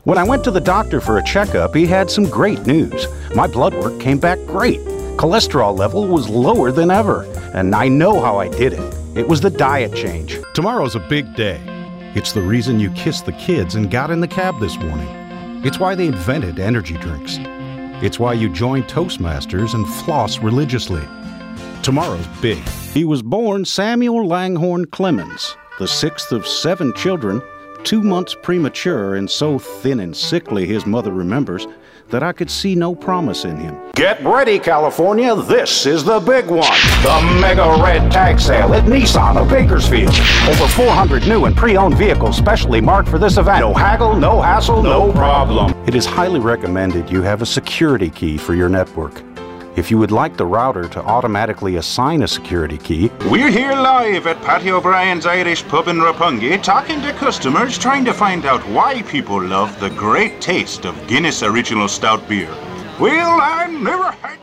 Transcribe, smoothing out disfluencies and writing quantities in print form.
When I went to the doctor for a checkup, he had some great news. My blood work came back great. Cholesterol level was lower than ever, and I know how I did it. It was the diet change. Tomorrow's a big day. It's the reason you kissed the kids and got in the cab this morning. It's why they invented energy drinks. It's why you joined Toastmasters and floss religiously. Tomorrow's big. He was born Samuel Langhorne Clemens, the 6th of 7 children, 2 months premature and so thin and sickly his mother remembers that I could see no promise in him. Get ready, California. This is the big one. The Mega Red Tag Sale at Nissan of Bakersfield. Over 400 new and pre-owned vehicles specially marked for this event. No haggle, no hassle, no problem. It is highly recommended you have a security key for your network. If you would like the router to automatically assign a security key, we're here live at Patty O'Brien's Irish Pub in Roppongi, talking to customers, trying to find out why people love the great taste of Guinness Original Stout beer. Well, I never had